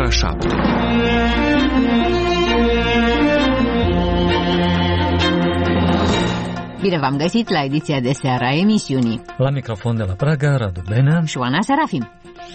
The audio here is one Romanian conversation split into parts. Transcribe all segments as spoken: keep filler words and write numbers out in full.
ora șapte. Bine v-am găsit la ediția de seară a emisiunii. La microfon de la Praga, Radu Benea și Oana Serafim.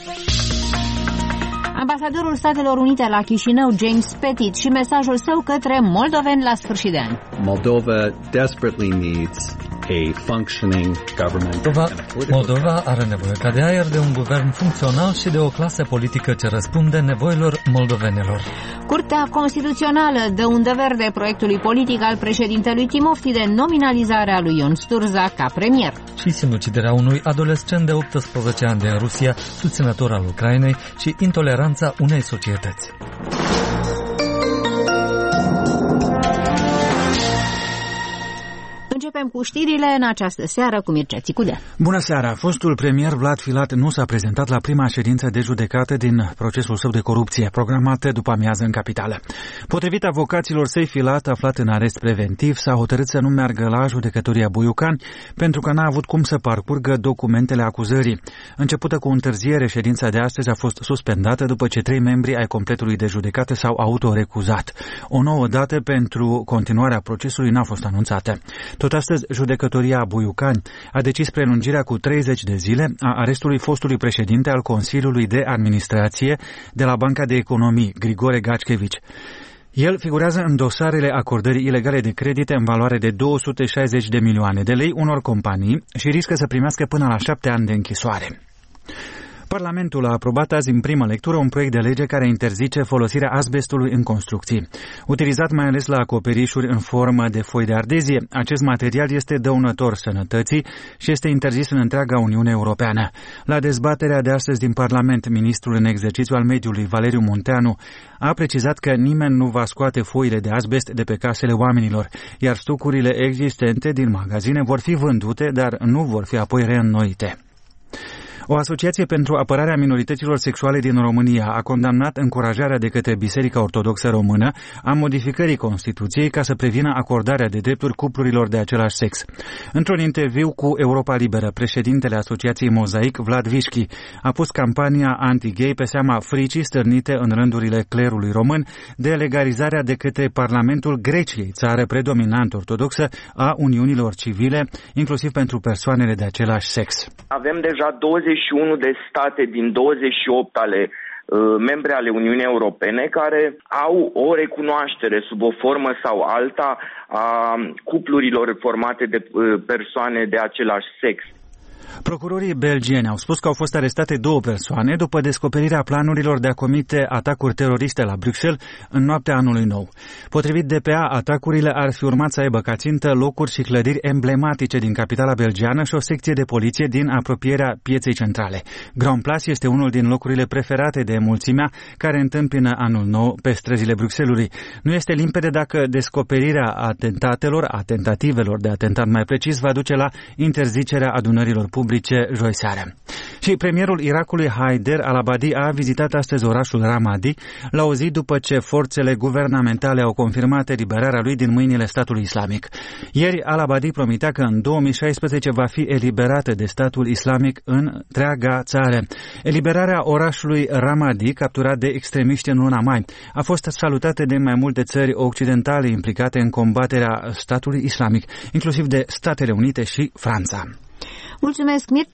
Ambasadorul Statelor Unite la Chișinău, James Pettit, și mesajul său către moldoveni la sfârșit de an. Moldova desperately needs a functioning government. Moldova, Moldova are nevoie ca de aer de un guvern funcțional și de o clasă politică ce răspunde nevoilor moldovenilor. Curtea Constituțională dă undă verde proiectului politic al președintelui Timofti de nominalizare a lui Ion Sturza ca premier. Și sinuciderea unui adolescent de optsprezece ani din Rusia, susținător al Ucrainei, și intoleranța unei societăți. Începem cu știrile în această seară cu Mircea Țicudea. Bună seara! Fostul premier Vlad Filat nu s-a prezentat la prima ședință de judecată din procesul său de corupție, programată după amiază în capitală. Potrivit avocaților săi, Filat, aflat în arest preventiv, s-a hotărât să nu meargă la judecătoria Buiucan pentru că n-a avut cum să parcurgă documentele acuzării. Începută cu întârziere, ședința de astăzi a fost suspendată după ce trei membri ai completului de judecată s-au autorecuzat. O nouă dată pentru continuarea procesului n-a fost anunțată. Tot astăzi, judecătoria Buiucani a decis prelungirea cu treizeci de zile a arestului fostului președinte al Consiliului de Administrație de la Banca de Economii, Grigore Gačkević. El figurează în dosarele acordării ilegale de credite în valoare de două sute șaizeci de milioane de lei unor companii și riscă să primească până la șapte ani de închisoare. Parlamentul a aprobat azi în primă lectură un proiect de lege care interzice folosirea azbestului în construcții. Utilizat mai ales la acoperișuri în formă de foi de ardezie, acest material este dăunător sănătății și este interzis în întreaga Uniune Europeană. La dezbaterea de astăzi din Parlament, ministrul în exercițiu al mediului, Valeriu Munteanu, a precizat că nimeni nu va scoate foile de azbest de pe casele oamenilor, iar stocurile existente din magazine vor fi vândute, dar nu vor fi apoi reînnoite. O asociație pentru apărarea minorităților sexuale din România a condamnat încurajarea de către Biserica Ortodoxă Română a modificării Constituției ca să prevină acordarea de drepturi cuplurilor de același sex. Într-un interviu cu Europa Liberă, președintele Asociației Mozaic, Vlad Vișchi, a pus campania anti-gay pe seama fricii stârnite în rândurile clerului român de legalizarea de către Parlamentul Greciei, țară predominant ortodoxă, a uniunilor civile, inclusiv pentru persoanele de același sex. Avem deja douăzeci și unu de state din douăzeci și opt ale uh, membre ale Uniunii Europene care au o recunoaștere sub o formă sau alta a cuplurilor formate de uh, persoane de același sex. Procurorii belgieni au spus că au fost arestate două persoane după descoperirea planurilor de a comite atacuri teroriste la Bruxelles în noaptea anului nou. Potrivit D P A, atacurile ar fi urmat să aibă ca țintă locuri și clădiri emblematice din capitala belgiană și o secție de poliție din apropierea pieței centrale. Grand Place este unul din locurile preferate de mulțimea care întâmpină anul nou pe străzile Bruxellesului. Nu este limpede dacă descoperirea atentatelor, a tentativelor de atentat mai precis, va duce la interzicerea adunărilor publice joi seară. Și premierul Irakului Haider al-Abadi a vizitat astăzi orașul Ramadi la o zi după ce forțele guvernamentale au confirmat eliberarea lui din mâinile statului islamic. Ieri al-Abadi promitea că în două mii șaisprezece va fi eliberată de statul islamic în întreaga țară. Eliberarea orașului Ramadi, capturat de extremiști în luna mai, a fost salutată de mai multe țări occidentale implicate în combaterea statului islamic, inclusiv de Statele Unite și Franța. Mulțumesc, Mir.